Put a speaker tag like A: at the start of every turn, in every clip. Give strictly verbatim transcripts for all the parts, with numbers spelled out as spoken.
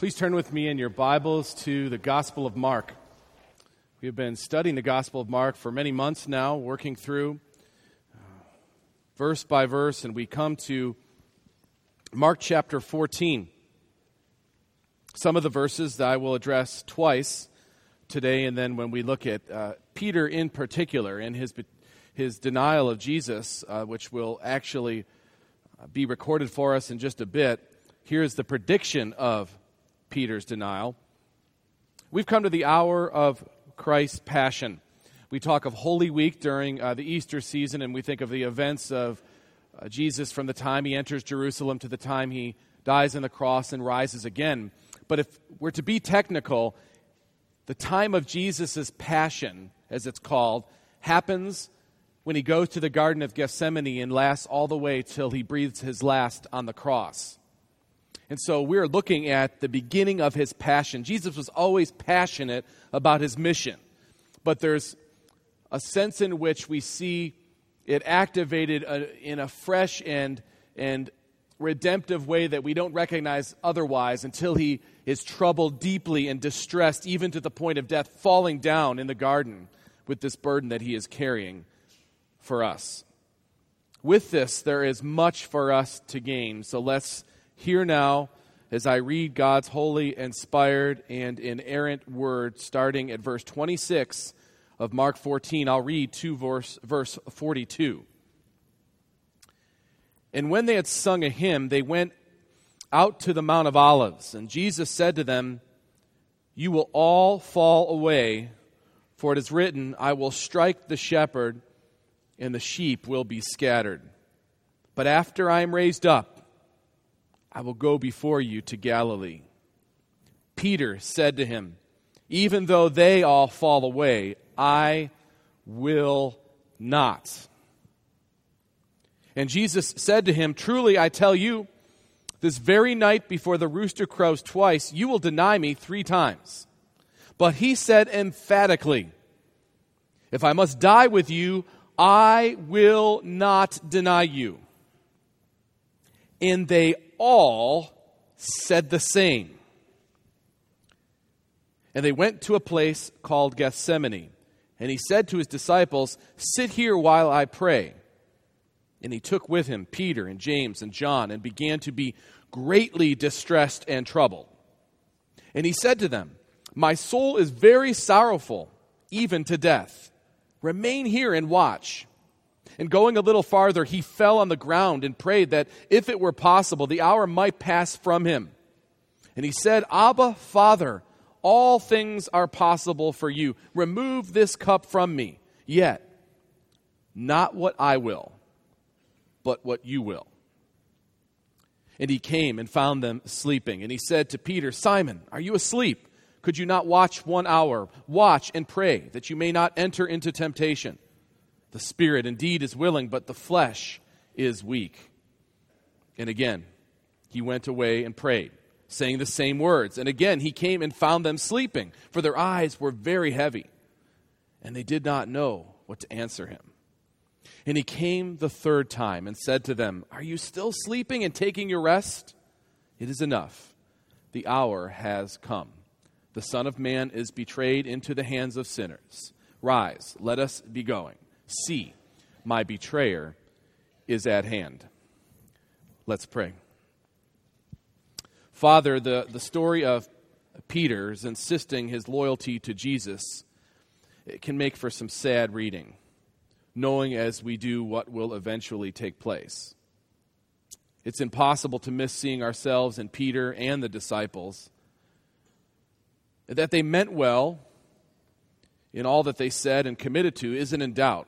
A: Please turn with me in your Bibles to the Gospel of Mark. We have been studying the Gospel of Mark for many months now, working through uh, verse by verse, and we come to Mark chapter fourteen. Some of the verses that I will address twice today, and then when we look at uh, Peter in particular and his his denial of Jesus, uh, which will actually be recorded for us in just a bit, here's the prediction of Peter's denial. We've come to the hour of Christ's passion. We talk of Holy Week during uh, the Easter season, and we think of the events of uh, Jesus from the time he enters Jerusalem to the time he dies on the cross and rises again. But if we're to be technical, the time of Jesus' passion, as it's called, happens when he goes to the Garden of Gethsemane and lasts all the way till he breathes his last on the cross. And so we're looking at the beginning of his passion. Jesus was always passionate about his mission. But there's a sense in which we see it activated in a fresh and, and redemptive way that we don't recognize otherwise until he is troubled deeply and distressed, even to the point of death, falling down in the garden with this burden that he is carrying for us. With this, there is much for us to gain. So let's hear now as I read God's holy, inspired, and inerrant word, starting at verse twenty-six of Mark fourteen. I'll read to verse, verse forty-two. And when they had sung a hymn, they went out to the Mount of Olives. And Jesus said to them, "You will all fall away, for it is written, I will strike the shepherd, and the sheep will be scattered. But after I am raised up, I will go before you to Galilee." Peter said to him, "Even though they all fall away, I will not." And Jesus said to him, "Truly I tell you, this very night before the rooster crows twice, you will deny me three times." But he said emphatically, "If I must die with you, I will not deny you." And they all said the same. And they went to a place called Gethsemane. And he said to his disciples, "Sit here while I pray." And he took with him Peter and James and John and began to be greatly distressed and troubled. And he said to them, "My soul is very sorrowful, even to death. Remain here and watch." And going a little farther, he fell on the ground and prayed that if it were possible, the hour might pass from him. And he said, "Abba, Father, all things are possible for you. Remove this cup from me. Yet, not what I will, but what you will." And he came and found them sleeping. And he said to Peter, "Simon, are you asleep? Could you not watch one hour? Watch and pray, that you may not enter into temptation. The spirit indeed is willing, but the flesh is weak." And again, he went away and prayed, saying the same words. And again, he came and found them sleeping, for their eyes were very heavy, and they did not know what to answer him. And he came the third time and said to them, "Are you still sleeping and taking your rest? It is enough. The hour has come. The Son of Man is betrayed into the hands of sinners. Rise, let us be going. See, my betrayer is at hand." Let's pray. Father, the, the story of Peter's insisting his loyalty to Jesus, it can make for some sad reading, knowing as we do what will eventually take place. It's impossible to miss seeing ourselves in Peter and the disciples, that they meant well in all that they said and committed to isn't in doubt.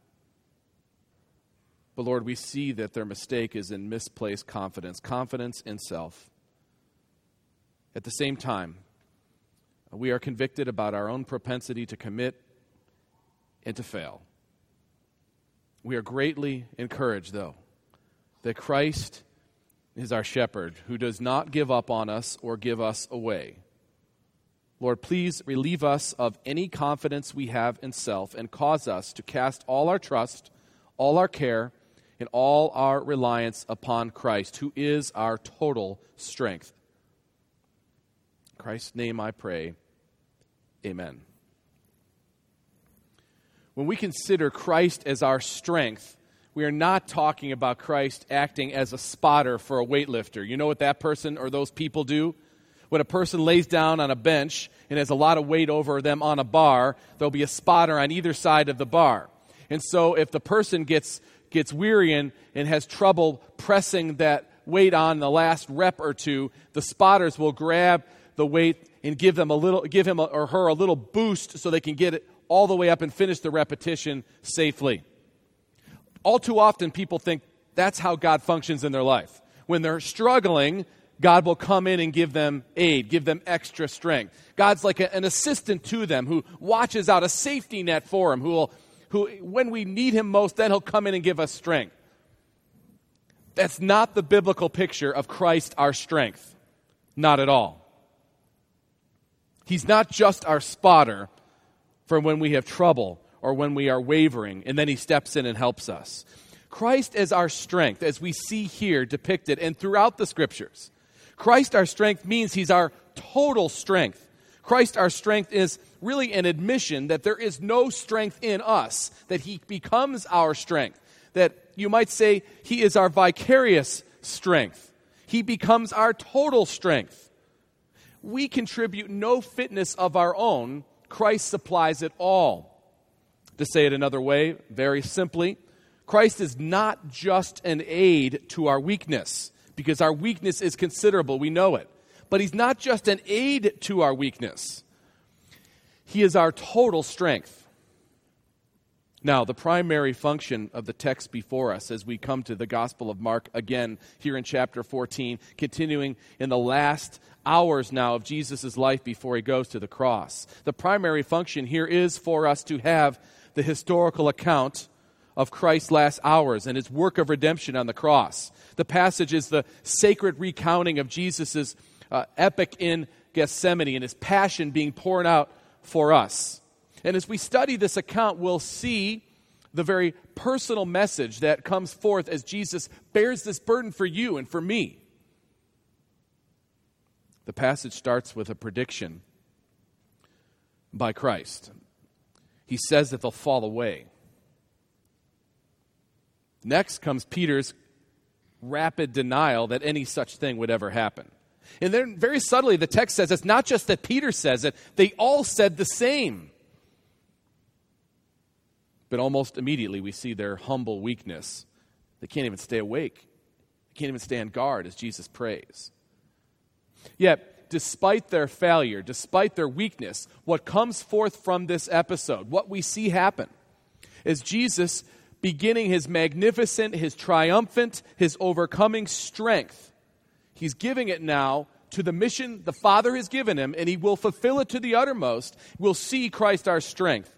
A: But Lord, we see that their mistake is in misplaced confidence, confidence in self. At the same time, we are convicted about our own propensity to commit and to fail. We are greatly encouraged, though, that Christ is our shepherd who does not give up on us or give us away. Lord, please relieve us of any confidence we have in self and cause us to cast all our trust, all our care, and all our reliance upon Christ, who is our total strength. In Christ's name I pray. Amen. When we consider Christ as our strength, we are not talking about Christ acting as a spotter for a weightlifter. You know what that person or those people do? When a person lays down on a bench and has a lot of weight over them on a bar, there'll be a spotter on either side of the bar. And so if the person gets gets weary and, and has trouble pressing that weight on the last rep or two, the spotters will grab the weight and give them a little, give him or her a little boost so they can get it all the way up and finish the repetition safely. All too often, people think that's how God functions in their life. When they're struggling, God will come in and give them aid, give them extra strength. God's like a, an assistant to them who watches out, a safety net for them, who will, who, when we need him most, then he'll come in and give us strength. That's not the biblical picture of Christ, our strength. Not at all. He's not just our spotter for when we have trouble or when we are wavering, and then he steps in and helps us. Christ as our strength, as we see here depicted and throughout the Scriptures. Christ our strength means he's our total strength. Christ our strength is really an admission that there is no strength in us, that he becomes our strength. That you might say he is our vicarious strength. He becomes our total strength. We contribute no fitness of our own. Christ supplies it all. To say it another way, very simply, Christ is not just an aid to our weakness, because our weakness is considerable, we know it. But he's not just an aid to our weakness. He is our total strength. Now, the primary function of the text before us as we come to the Gospel of Mark again here in chapter fourteen, continuing in the last hours now of Jesus' life before he goes to the cross. The primary function here is for us to have the historical account of Christ's last hours and his work of redemption on the cross. The passage is the sacred recounting of Jesus' uh, epic in Gethsemane and his passion being poured out for us. And as we study this account, we'll see the very personal message that comes forth as Jesus bears this burden for you and for me. The passage starts with a prediction by Christ. He says that they'll fall away. Next comes Peter's rapid denial that any such thing would ever happen. And then very subtly, the text says it's not just that Peter says it, they all said the same. But almost immediately we see their humble weakness. They can't even stay awake. They can't even stay on guard as Jesus prays. Yet, despite their failure, despite their weakness, what comes forth from this episode, what we see happen, is Jesus beginning his magnificent, his triumphant, his overcoming strength. He's giving it now to the mission the Father has given him, and he will fulfill it to the uttermost. We'll see Christ our strength.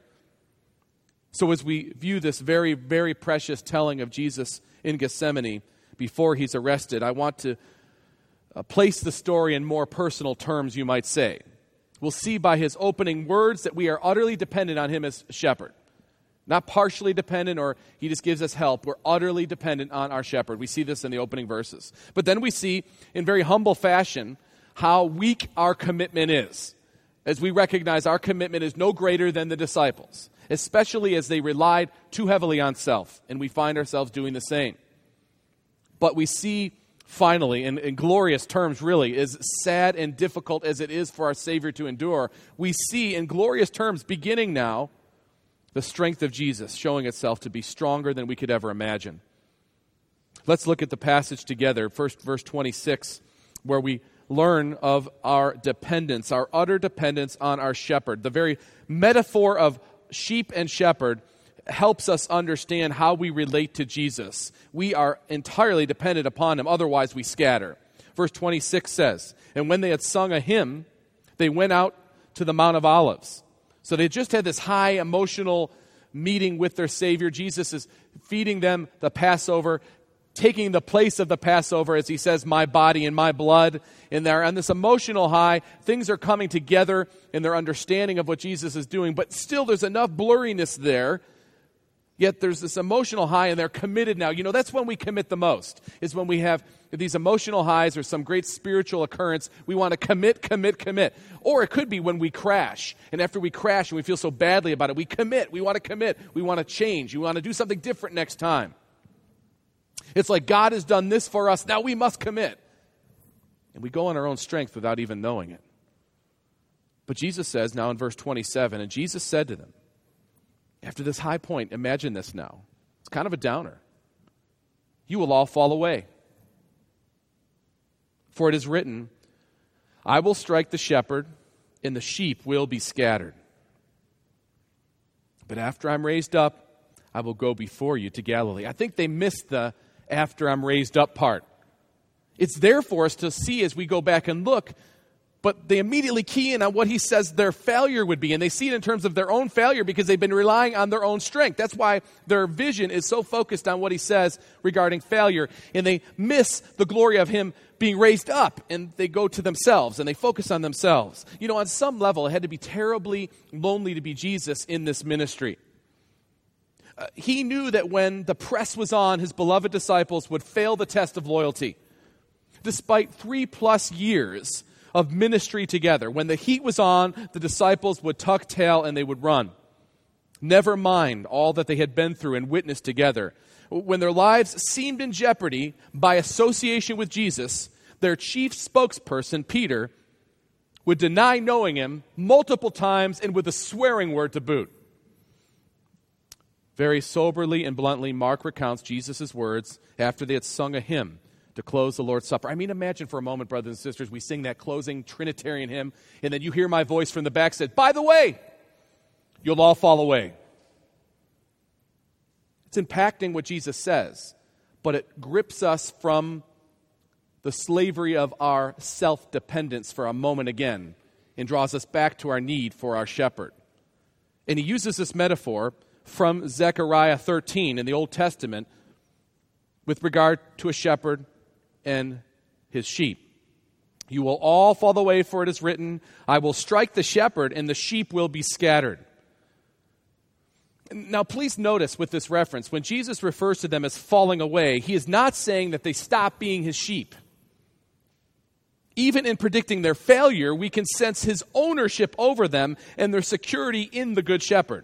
A: So as we view this very, very precious telling of Jesus in Gethsemane before he's arrested, I want to uh, place the story in more personal terms, you might say. We'll see by his opening words that we are utterly dependent on him as shepherd. Not partially dependent or he just gives us help. We're utterly dependent on our shepherd. We see this in the opening verses. But then we see in very humble fashion how weak our commitment is. As we recognize our commitment is no greater than the disciples, especially as they relied too heavily on self, and we find ourselves doing the same. But we see finally, in, in glorious terms really, as sad and difficult as it is for our Savior to endure, we see in glorious terms beginning now the strength of Jesus showing itself to be stronger than we could ever imagine. Let's look at the passage together, first verse twenty-six, where we learn of our dependence, our utter dependence on our shepherd. The very metaphor of sheep and shepherd helps us understand how we relate to Jesus. We are entirely dependent upon him, otherwise we scatter. Verse twenty-six says, "And when they had sung a hymn, they went out to the Mount of Olives." So they just had this high emotional meeting with their Savior. Jesus is feeding them the Passover, taking the place of the Passover, as he says, "my body and my blood." And they're on this emotional high. Things are coming together in their understanding of what Jesus is doing, but still there's enough blurriness there Yet there's this emotional high, and they're committed now. You know, that's when we commit the most, is when we have these emotional highs or some great spiritual occurrence. We want to commit, commit, commit. Or it could be when we crash, and after we crash and we feel so badly about it, we commit. We want to commit. We want to change. We want to do something different next time. It's like God has done this for us, now we must commit. And we go on our own strength without even knowing it. But Jesus says now in verse twenty-seven, and Jesus said to them, after this high point, imagine this now. It's kind of a downer. You will all fall away. For it is written, I will strike the shepherd, and the sheep will be scattered. But after I'm raised up, I will go before you to Galilee. I think they missed the after I'm raised up part. It's there for us to see as we go back and look, but they immediately key in on what he says their failure would be. And they see it in terms of their own failure because they've been relying on their own strength. That's why their vision is so focused on what he says regarding failure. And they miss the glory of him being raised up. And they go to themselves and they focus on themselves. You know, on some level, it had to be terribly lonely to be Jesus in this ministry. Uh, he knew that when the press was on, his beloved disciples would fail the test of loyalty. Despite three plus years of ministry together. When the heat was on, the disciples would tuck tail and they would run. Never mind all that they had been through and witnessed together. When their lives seemed in jeopardy by association with Jesus, their chief spokesperson, Peter, would deny knowing him multiple times and with a swearing word to boot. Very soberly and bluntly, Mark recounts Jesus' words after they had sung a hymn to close the Lord's Supper. I mean, imagine for a moment, brothers and sisters, we sing that closing Trinitarian hymn, and then you hear my voice from the back say, by the way, you'll all fall away. It's impacting what Jesus says, but it grips us from the slavery of our self-dependence for a moment again and draws us back to our need for our shepherd. And he uses this metaphor from Zechariah thirteen in the Old Testament with regard to a shepherd and his sheep. You will all fall away, for it is written, I will strike the shepherd, and the sheep will be scattered. Now, please notice with this reference, when Jesus refers to them as falling away, he is not saying that they stop being his sheep. Even in predicting their failure, we can sense his ownership over them and their security in the Good Shepherd.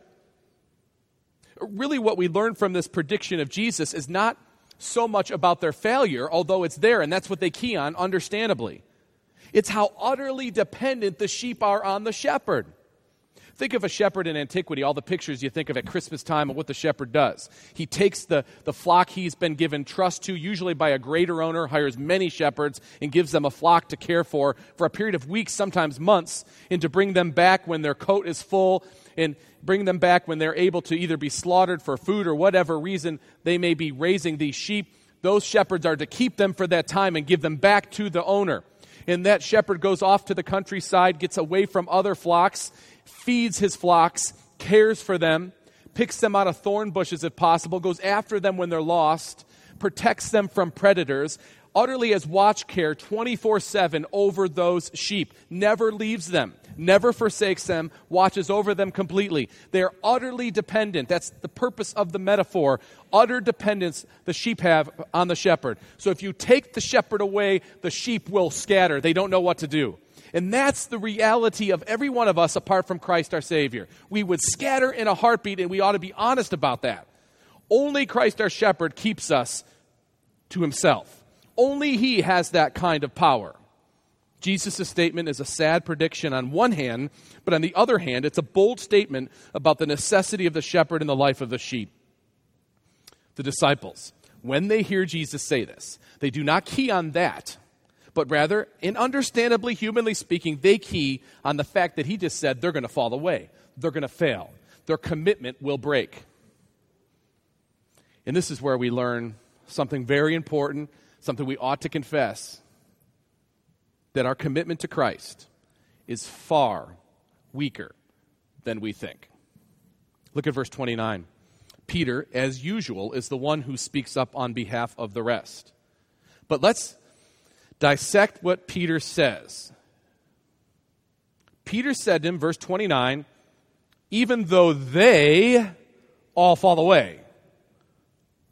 A: Really, what we learn from this prediction of Jesus is not so much about their failure, although it's there, and that's what they key on, understandably. It's how utterly dependent the sheep are on the shepherd. Think of a shepherd in antiquity, all the pictures you think of at Christmas time of what the shepherd does. He takes the, the flock he's been given trust to, usually by a greater owner, hires many shepherds, and gives them a flock to care for for a period of weeks, sometimes months, and to bring them back when their coat is full, and bring them back when they're able to either be slaughtered for food or whatever reason they may be raising these sheep. Those shepherds are to keep them for that time and give them back to the owner. And that shepherd goes off to the countryside, gets away from other flocks, feeds his flocks, cares for them, picks them out of thorn bushes if possible, goes after them when they're lost, protects them from predators, utterly has watch care twenty-four seven over those sheep, never leaves them, never forsakes them, watches over them completely. They are utterly dependent. That's the purpose of the metaphor. Utter dependence the sheep have on the shepherd. So if you take the shepherd away, the sheep will scatter. They don't know what to do. And that's the reality of every one of us apart from Christ our Savior. We would scatter in a heartbeat, and we ought to be honest about that. Only Christ our shepherd keeps us to himself. Only he has that kind of power. Jesus' statement is a sad prediction on one hand, but on the other hand, it's a bold statement about the necessity of the shepherd in the life of the sheep. The disciples, when they hear Jesus say this, they do not key on that, but rather, and understandably, humanly speaking, they key on the fact that he just said they're going to fall away. They're going to fail. Their commitment will break. And this is where we learn something very important, something we ought to confess, that our commitment to Christ is far weaker than we think. Look at verse twenty-nine. Peter, as usual, is the one who speaks up on behalf of the rest. But let's dissect what Peter says. Peter said to him, verse twenty-nine, even though they all fall away.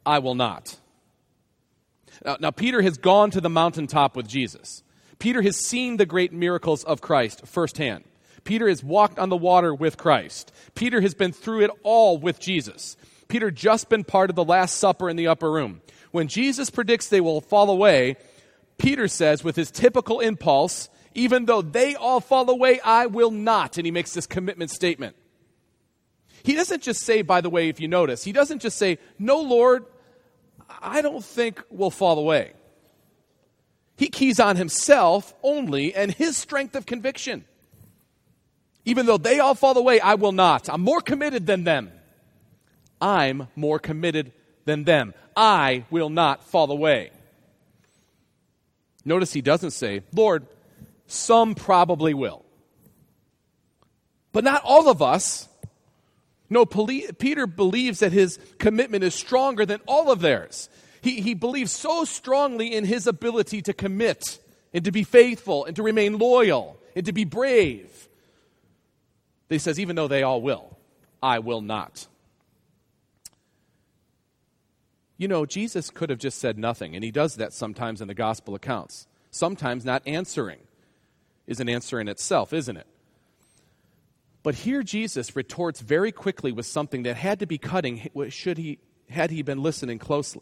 A: I will not. Now, now, Peter has gone to the mountaintop with Jesus. Peter has seen the great miracles of Christ firsthand. Peter has walked on the water with Christ. Peter has been through it all with Jesus. Peter just been part of the Last Supper in the upper room. When Jesus predicts they will fall away, Peter says with his typical impulse, even though they all fall away, I will not. And he makes this commitment statement. He doesn't just say, by the way, if you notice, he doesn't just say, no, Lord, I don't think we'll fall away. He keys on himself only and his strength of conviction. Even though they all fall away, I will not. I'm more committed than them. I'm more committed than them. I will not fall away. Notice he doesn't say, Lord, some probably will. But not all of us. No, Peter believes that his commitment is stronger than all of theirs. He, he believes so strongly in his ability to commit and to be faithful and to remain loyal and to be brave. He says, even though they all will, I will not. You know, Jesus could have just said nothing, and he does that sometimes in the gospel accounts. Sometimes not answering is an answer in itself, isn't it? But here Jesus retorts very quickly with something that had to be cutting should he, had he been listening closely.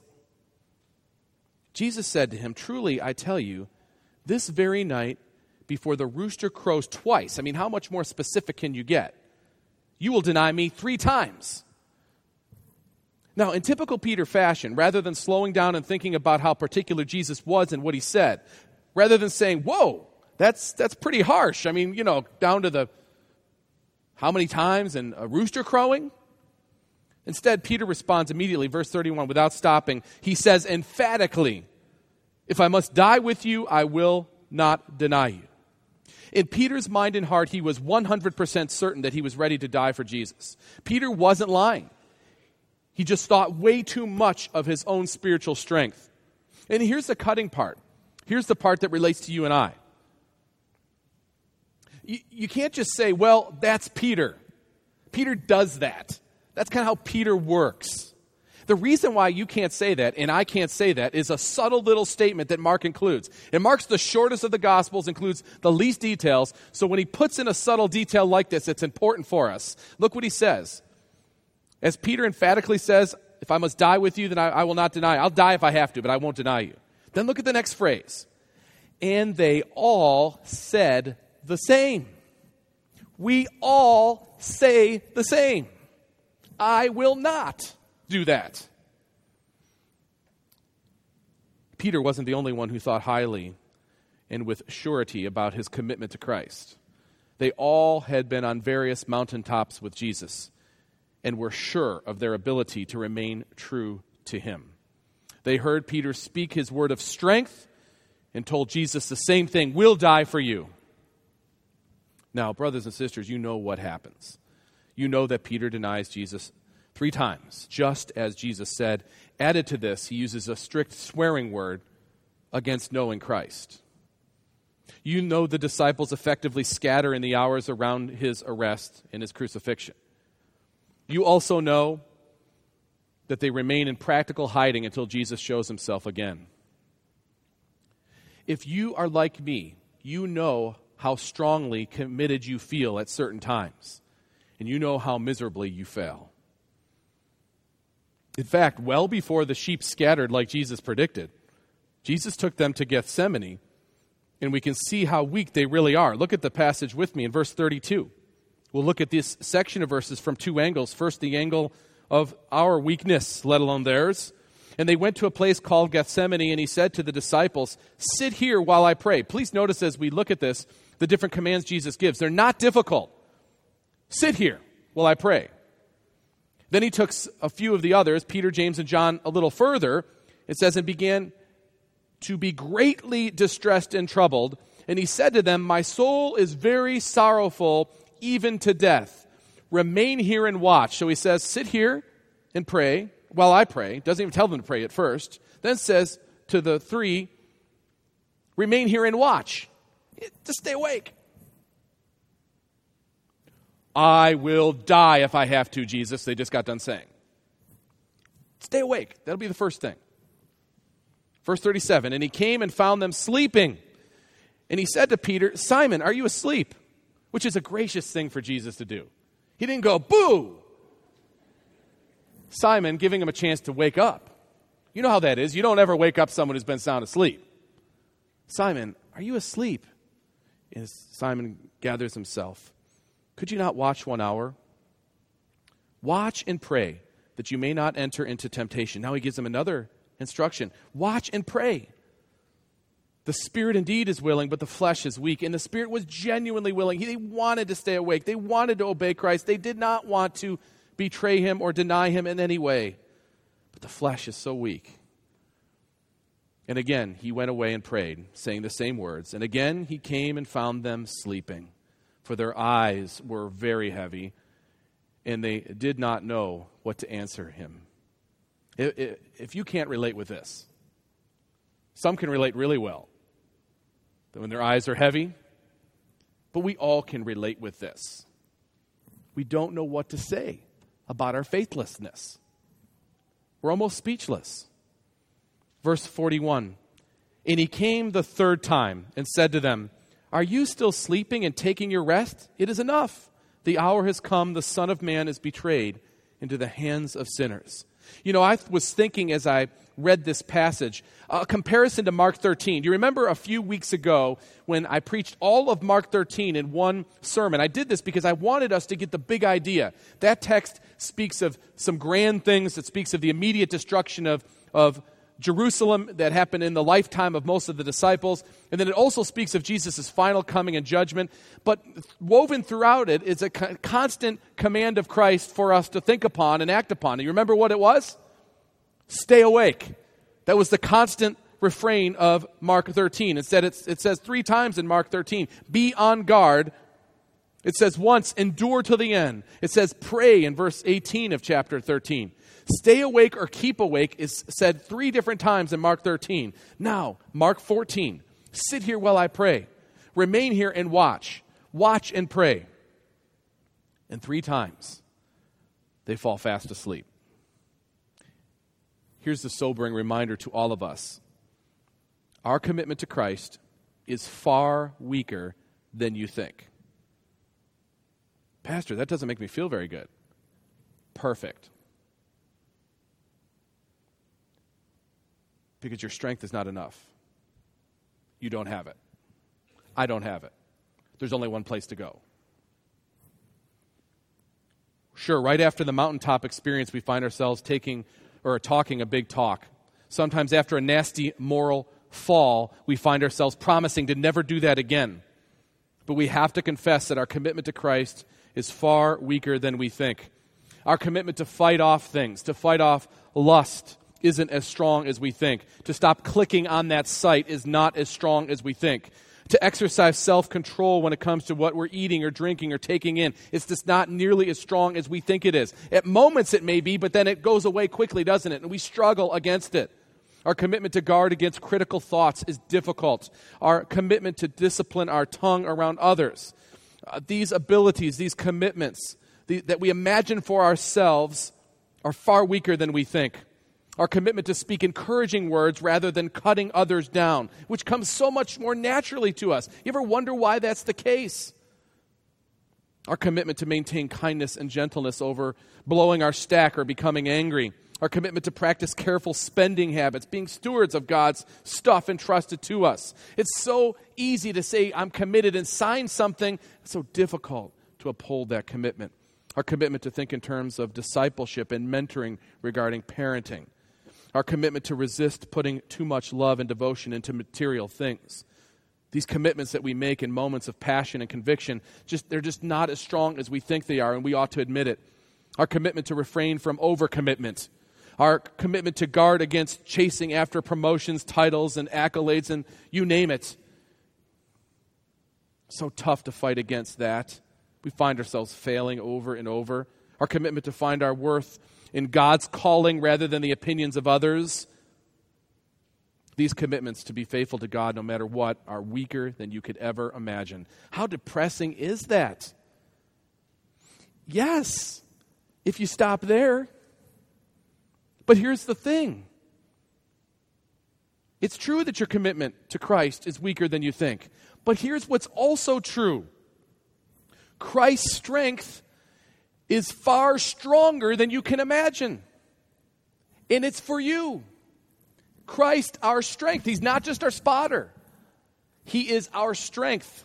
A: Jesus said to him, truly, I tell you, this very night before the rooster crows twice, I mean, how much more specific can you get? You will deny me three times. Now, in typical Peter fashion, rather than slowing down and thinking about how particular Jesus was and what he said, rather than saying, whoa, that's that's pretty harsh. I mean, you know, down to the how many times and a rooster crowing? Instead, Peter responds immediately, verse thirty-one, without stopping. He says emphatically, if I must die with you, I will not deny you. In Peter's mind and heart, he was one hundred percent certain that he was ready to die for Jesus. Peter wasn't lying. He just thought way too much of his own spiritual strength. And here's the cutting part. Here's the part that relates to you and I. You, you can't just say, well, that's Peter. Peter does that. That's kind of how Peter works. The reason why you can't say that, and I can't say that, is a subtle little statement that Mark includes. And Mark's the shortest of the Gospels, includes the least details. So when he puts in a subtle detail like this, it's important for us. Look what he says. As Peter emphatically says, if I must die with you, then I, I will not deny you. I'll die if I have to, but I won't deny you. Then look at the next phrase. And they all said the same. We all say the same. I will not do that. Peter wasn't the only one who thought highly and with surety about his commitment to Christ. They all had been on various mountaintops with Jesus and were sure of their ability to remain true to him. They heard Peter speak his word of strength and told Jesus the same thing, we'll die for you. Now, brothers and sisters, you know what happens. You know that Peter denies Jesus three times, just as Jesus said. Added to this, he uses a strict swearing word against knowing Christ. You know the disciples effectively scatter in the hours around his arrest and his crucifixion. You also know that they remain in practical hiding until Jesus shows himself again. If you are like me, you know how strongly committed you feel at certain times, and you know how miserably you fail. In fact, well before the sheep scattered like Jesus predicted, Jesus took them to Gethsemane, and we can see how weak they really are. Look at the passage with me in verse thirty-two. We'll look at this section of verses from two angles. First, the angle of our weakness, let alone theirs. And they went to a place called Gethsemane, and he said to the disciples, sit here while I pray. Please notice as we look at this, the different commands Jesus gives. They're not difficult. Sit here while I pray. Then he took a few of the others, Peter, James, and John, a little further. It says, and began to be greatly distressed and troubled. And he said to them, my soul is very sorrowful, even to death. Remain here and watch. So he says, sit here and pray while I pray. Doesn't even tell them to pray at first. Then says to the three, remain here and watch. Just stay awake. I will die if I have to, Jesus, they just got done saying. Stay awake. That'll be the first thing. Verse thirty-seven, and he came and found them sleeping. And he said to Peter, Simon, are you asleep? Which is a gracious thing for Jesus to do. He didn't go, boo! Simon, giving him a chance to wake up. You know how that is. You don't ever wake up someone who's been sound asleep. Simon, are you asleep? As Simon gathers himself. Could you not watch one hour? Watch and pray that you may not enter into temptation. Now he gives him another instruction. Watch and pray. The spirit indeed is willing, but the flesh is weak. And the spirit was genuinely willing. They wanted to stay awake. They wanted to obey Christ. They did not want to betray him or deny him in any way. But the flesh is so weak. And again, he went away and prayed, saying the same words. And again, he came and found them sleeping, for their eyes were very heavy, and they did not know what to answer him. If you can't relate with this, some can relate really well. That when their eyes are heavy, but we all can relate with this. We don't know what to say about our faithlessness. We're almost speechless. Verse forty-one, and he came the third time and said to them, are you still sleeping and taking your rest? It is enough. The hour has come, the Son of Man is betrayed into the hands of sinners. You know, I was thinking as I read this passage, a comparison to Mark thirteen. Do you remember a few weeks ago when I preached all of Mark thirteen in one sermon? I did this because I wanted us to get the big idea. That text speaks of some grand things. It speaks of the immediate destruction of, of Jerusalem that happened in the lifetime of most of the disciples. And then it also speaks of Jesus' final coming and judgment. But woven throughout it is a co- constant command of Christ for us to think upon and act upon. And you remember what it was? Stay awake. That was the constant refrain of Mark thirteen. It said it's, it says three times in Mark thirteen, be on guard. It says once, endure to the end. It says pray in verse eighteen of chapter thirteen. Stay awake or keep awake is said three different times in Mark thirteen. Now, Mark fourteen, sit here while I pray. Remain here and watch. Watch and pray. And three times, they fall fast asleep. Here's the sobering reminder to all of us. Our commitment to Christ is far weaker than you think. Pastor, that doesn't make me feel very good. Perfect. Because your strength is not enough. You don't have it. I don't have it. There's only one place to go. Sure, right after the mountaintop experience, we find ourselves taking or talking a big talk. Sometimes after a nasty moral fall, we find ourselves promising to never do that again. But we have to confess that our commitment to Christ is far weaker than we think. Our commitment to fight off things, to fight off lust, isn't as strong as we think. To stop clicking on that site is not as strong as we think. To exercise self-control when it comes to what we're eating or drinking or taking in, it's just not nearly as strong as we think it is. At moments it may be, but then it goes away quickly, doesn't it? And we struggle against it. Our commitment to guard against critical thoughts is difficult. Our commitment to discipline our tongue around others. Uh, these abilities, these commitments the, that we imagine for ourselves are far weaker than we think. Our commitment to speak encouraging words rather than cutting others down, which comes so much more naturally to us. You ever wonder why that's the case? Our commitment to maintain kindness and gentleness over blowing our stack or becoming angry. Our commitment to practice careful spending habits, being stewards of God's stuff entrusted to us. It's so easy to say, I'm committed, and sign something. It's so difficult to uphold that commitment. Our commitment to think in terms of discipleship and mentoring regarding parenting. Our commitment to resist putting too much love and devotion into material things. These commitments that we make in moments of passion and conviction, just they're just not as strong as we think they are, and we ought to admit it. Our commitment to refrain from overcommitment. Our commitment to guard against chasing after promotions, titles, and accolades, and you name it. So tough to fight against that. We find ourselves failing over and over. Our commitment to find our worth in God's calling rather than the opinions of others. These commitments to be faithful to God no matter what are weaker than you could ever imagine. How depressing is that? Yes, if you stop there. But here's the thing. It's true that your commitment to Christ is weaker than you think. But here's what's also true. Christ's strength is far stronger than you can imagine. And it's for you. Christ, our strength. He's not just our spotter. He is our strength.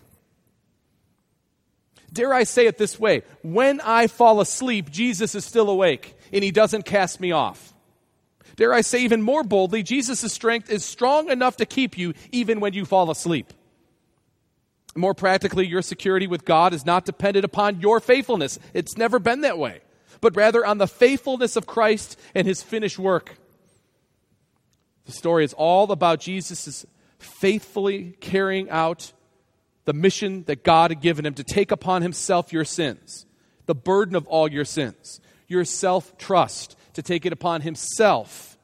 A: Dare I say it this way, when I fall asleep, Jesus is still awake, and he doesn't cast me off. Dare I say even more boldly, Jesus' strength is strong enough to keep you even when you fall asleep. More practically, your security with God is not dependent upon your faithfulness. It's never been that way, but rather on the faithfulness of Christ and his finished work. The story is all about Jesus' faithfully carrying out the mission that God had given him to take upon himself your sins, the burden of all your sins, your self-trust, to take it upon himself.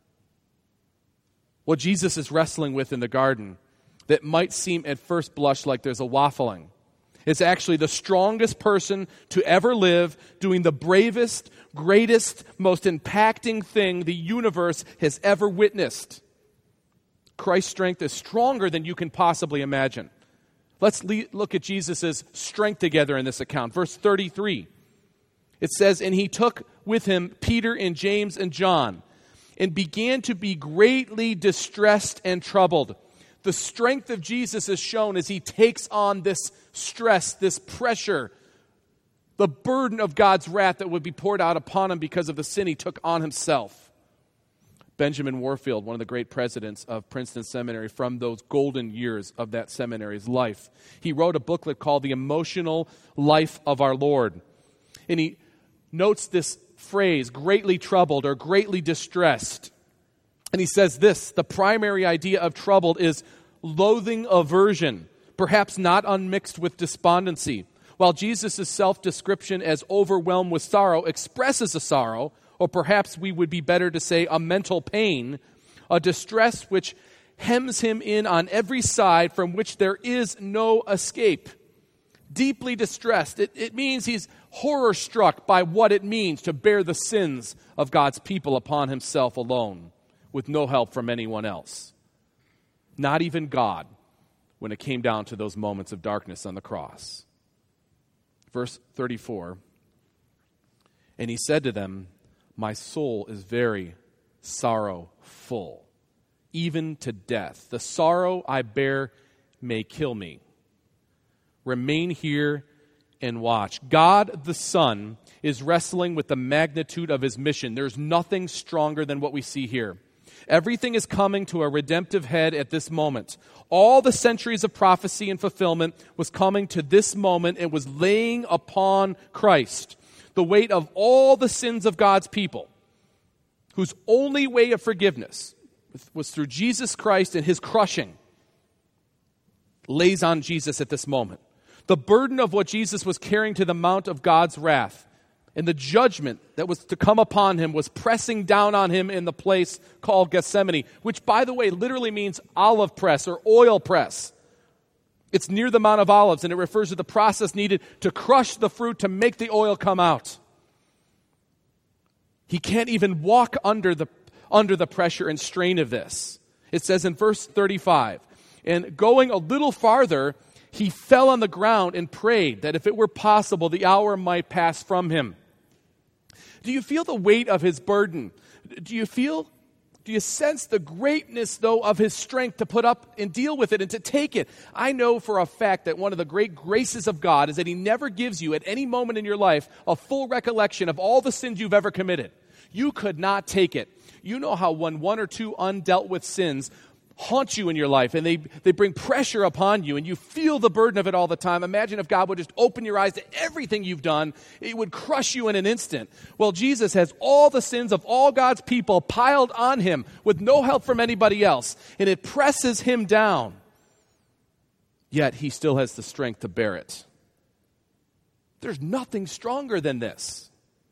A: What Jesus is wrestling with in the garden that might seem at first blush like there's a waffling is actually the strongest person to ever live, doing the bravest, greatest, most impacting thing the universe has ever witnessed. Christ's strength is stronger than you can possibly imagine. Let's le- look at Jesus' strength together in this account. Verse thirty-three. It says, "And he took with him Peter and James and John, and began to be greatly distressed and troubled." The strength of Jesus is shown as he takes on this stress, this pressure, the burden of God's wrath that would be poured out upon him because of the sin he took on himself. Benjamin Warfield, one of the great presidents of Princeton Seminary from those golden years of that seminary's life, he wrote a booklet called The Emotional Life of Our Lord. And he notes this phrase, greatly troubled or greatly distressed. And he says this, the primary idea of troubled is loathing aversion, perhaps not unmixed with despondency. While Jesus' self-description as overwhelmed with sorrow expresses a sorrow, or perhaps we would be better to say a mental pain, a distress which hems him in on every side from which there is no escape. Deeply distressed. It, it means he's horror-struck by what it means to bear the sins of God's people upon himself alone, with no help from anyone else. Not even God, when it came down to those moments of darkness on the cross. Verse thirty-four, "And he said to them, my soul is very sorrowful, even to death. The sorrow I bear may kill me. Remain here and watch." God the Son is wrestling with the magnitude of his mission. There's nothing stronger than what we see here. Everything is coming to a redemptive head at this moment. All the centuries of prophecy and fulfillment was coming to this moment. It was laying upon Christ the weight of all the sins of God's people, whose only way of forgiveness was through Jesus Christ, and his crushing lays on Jesus at this moment. The burden of what Jesus was carrying to the mount of God's wrath and the judgment that was to come upon him was pressing down on him in the place called Gethsemane, which, by the way, literally means olive press or oil press. It's near the Mount of Olives, and it refers to the process needed to crush the fruit to make the oil come out. He can't even walk under the, under the pressure and strain of this. It says in verse thirty-five, "And going a little farther, he fell on the ground and prayed that if it were possible, the hour might pass from him." Do you feel the weight of his burden? Do you feel, do you sense the greatness, though, of his strength to put up and deal with it and to take it? I know for a fact that one of the great graces of God is that he never gives you at any moment in your life a full recollection of all the sins you've ever committed. You could not take it. You know how when one or two undealt with sins haunt you in your life, and they, they bring pressure upon you, and you feel the burden of it all the time. Imagine if God would just open your eyes to everything you've done. It would crush you in an instant. Well, Jesus has all the sins of all God's people piled on him with no help from anybody else, and it presses him down. Yet he still has the strength to bear it. There's nothing stronger than this.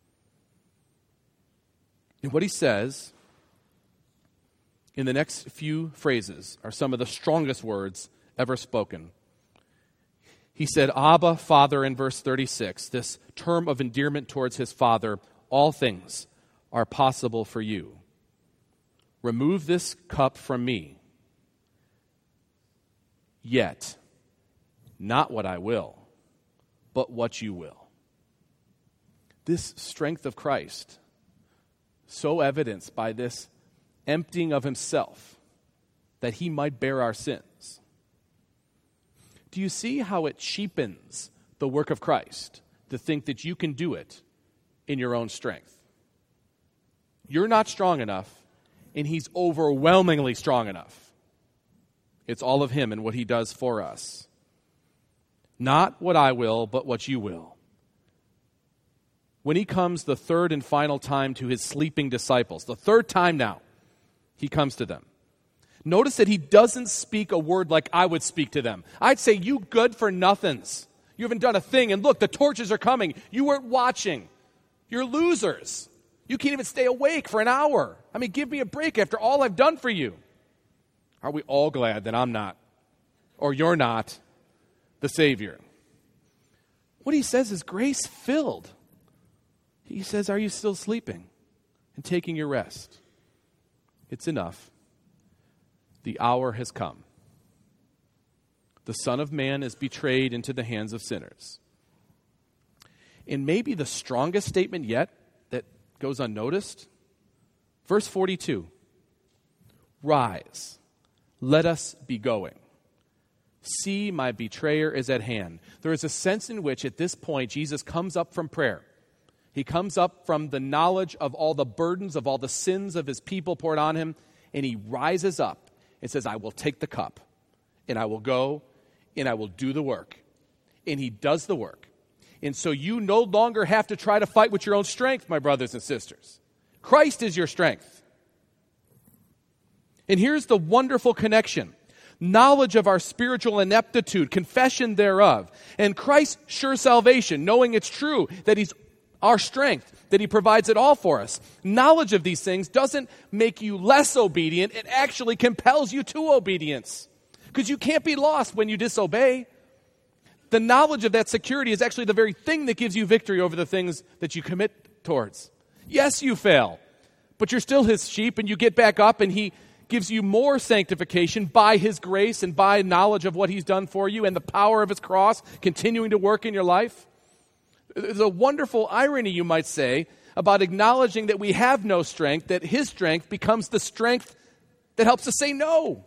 A: And what he says in the next few phrases are some of the strongest words ever spoken. He said, Abba, Father, in verse thirty-six, this term of endearment towards his Father, all things are possible for you. Remove this cup from me. Yet, not what I will, but what you will. This strength of Christ, so evidenced by this emptying of himself, that he might bear our sins. Do you see how it cheapens the work of Christ to think that you can do it in your own strength? You're not strong enough, and he's overwhelmingly strong enough. It's all of him and what he does for us. Not what I will, but what you will. When he comes the third and final time to his sleeping disciples, the third time now, he comes to them. Notice that he doesn't speak a word like I would speak to them. I'd say, you good for nothings. You haven't done a thing, and look, the torches are coming. You weren't watching. You're losers. You can't even stay awake for an hour. I mean, give me a break after all I've done for you. Are we all glad that I'm not, or you're not, the Savior? What he says is grace-filled. He says, are you still sleeping and taking your rest? It's enough. The hour has come. The Son of Man is betrayed into the hands of sinners. And maybe the strongest statement yet that goes unnoticed, verse forty-two, rise, let us be going. See, my betrayer is at hand. There is a sense in which at this point Jesus comes up from prayer. He comes up from the knowledge of all the burdens, of all the sins of his people poured on him, and he rises up and says, I will take the cup, and I will go, and I will do the work. And he does the work. And so you no longer have to try to fight with your own strength, my brothers and sisters. Christ is your strength. And here's the wonderful connection. Knowledge of our spiritual ineptitude, confession thereof, and Christ's sure salvation, knowing it's true that he's our strength, that he provides it all for us. Knowledge of these things doesn't make you less obedient. It actually compels you to obedience. Because you can't be lost when you disobey. The knowledge of that security is actually the very thing that gives you victory over the things that you commit towards. Yes, you fail, but you're still his sheep, and you get back up, and he gives you more sanctification by his grace and by knowledge of what he's done for you and the power of his cross continuing to work in your life. There's a wonderful irony, you might say, about acknowledging that we have no strength, that his strength becomes the strength that helps us say no.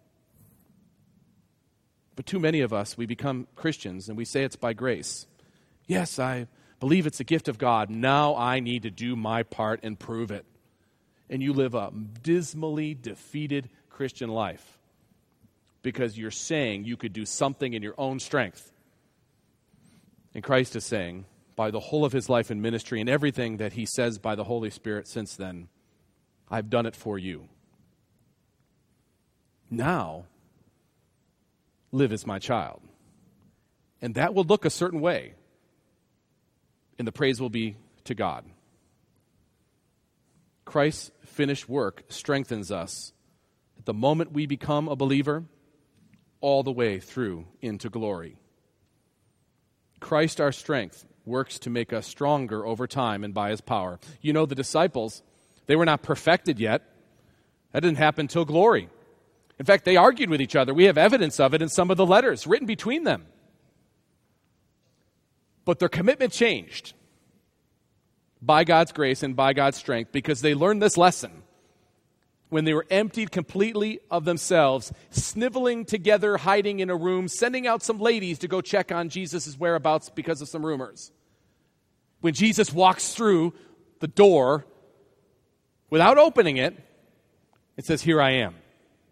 A: But too many of us, we become Christians and we say it's by grace. Yes, I believe it's a gift of God. Now I need to do my part and prove it. And you live a dismally defeated Christian life because you're saying you could do something in your own strength. And Christ is saying, by the whole of his life and ministry and everything that he says by the Holy Spirit since then, I've done it for you. Now, live as my child. And that will look a certain way. And the praise will be to God. Christ's finished work strengthens us at the moment we become a believer all the way through into glory. Christ, our strength, works to make us stronger over time and by his power. You know, the disciples, they were not perfected yet. That didn't happen till glory. In fact, they argued with each other. We have evidence of it in some of the letters written between them. But their commitment changed by God's grace and by God's strength because they learned this lesson when they were emptied completely of themselves, sniveling together, hiding in a room, sending out some ladies to go check on Jesus' whereabouts because of some rumors. When Jesus walks through the door without opening it, it says, here I am.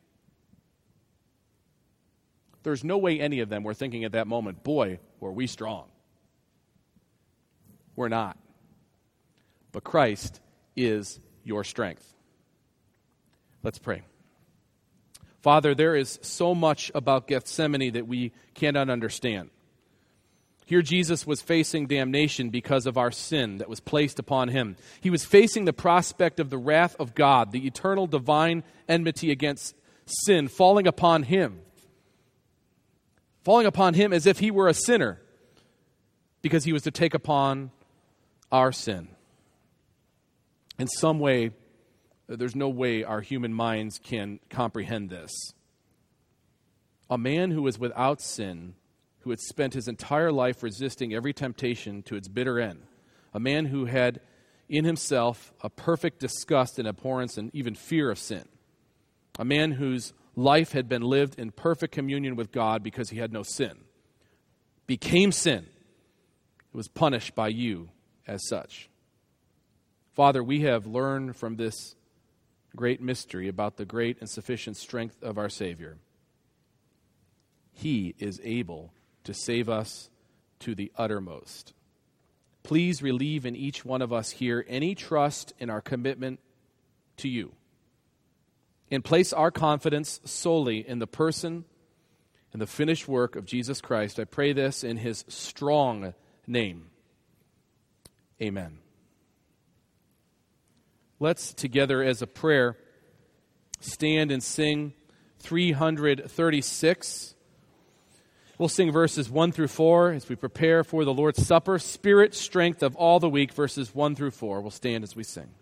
A: There's no way any of them were thinking at that moment, boy, were we strong. We're not. But Christ is your strength. Let's pray. Father, there is so much about Gethsemane that we cannot understand. Here Jesus was facing damnation because of our sin that was placed upon him. He was facing the prospect of the wrath of God, the eternal divine enmity against sin falling upon him. Falling upon him as if he were a sinner because he was to take upon our sin. In some way, there's no way our human minds can comprehend this. A man who was without sin, who had spent his entire life resisting every temptation to its bitter end, a man who had in himself a perfect disgust and abhorrence and even fear of sin, a man whose life had been lived in perfect communion with God because he had no sin, became sin. It was punished by you as such. Father, we have learned from this great mystery about the great and sufficient strength of our Savior. He is able to save us to the uttermost. Please relieve in each one of us here any trust in our commitment to you, and place our confidence solely in the person and the finished work of Jesus Christ. I pray this in his strong name. Amen. Let's together as a prayer stand and sing three thirty-six. We'll sing verses one through four as we prepare for the Lord's Supper. Spirit, strength of all the weak, verses one through four. We'll stand as we sing.